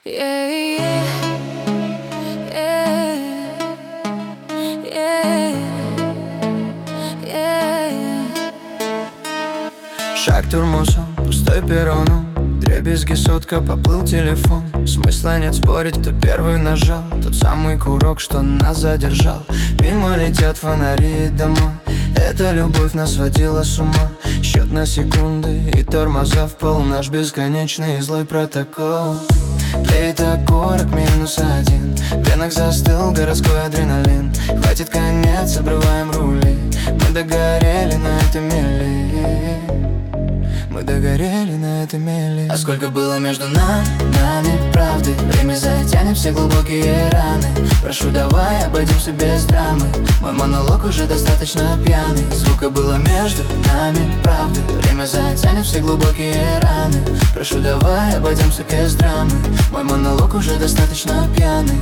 Yeah, yeah, yeah, yeah, yeah. Шаг тормозом, пустой перроном, вдребезги сотка, поплыл телефон. Смысла нет спорить, кто первый нажал тот самый курок, что нас задержал. Мимо летят фонари и дома, эта любовь нас сводила с ума. Счет на секунды и тормоза в пол, наш бесконечный злой протокол. Тлеет окурок -1, в венах застыл городской адреналин. Хватит конец, обрываем рули, мы догорели на этой мели. Мы догорели на этой мели. А сколько было между нами правды, время затянет все глубокие раны. Прошу, давай обойдемся без драмы, мой монолог уже достаточно пьяный. Сколько было между нами правды, время затянет все глубокие раны. Прошу, давай обойдемся без драмы, мой монолог уже достаточно пьяный.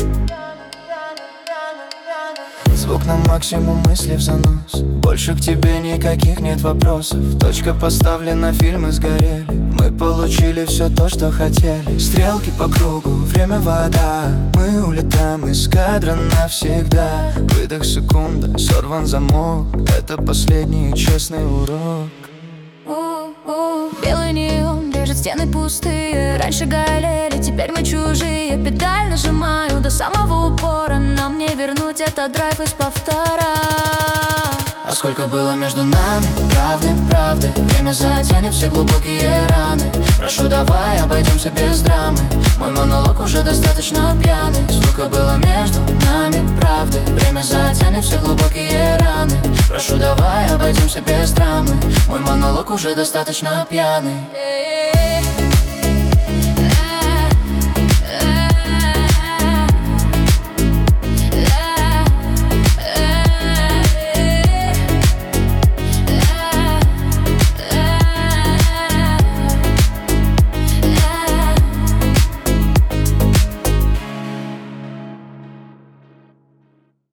Звук на максимум, мысли в занос. Больше к тебе никаких нет вопросов. Точка поставлена, фильмы сгорели. Мы получили все то, что хотели. Стрелки по кругу, время вода. Мы улетаем из кадра навсегда. Выдох секунда, сорван замок. Это последний честный урок. Белый неон режет стены пустые. Раньше горели, теперь мы чужие. Педаль нажимаю до самого упора. Нам не вернуть этот драйв из повтора. А сколько было между нами правды, время затянет все глубокие раны. Прошу, давай обойдемся без драмы, мой монолог уже достаточно пьяный. Сколько было между нами правды, время затянет все глубокие раны. Прошу, давай обойдемся без драмы, мой монолог уже достаточно пьяный.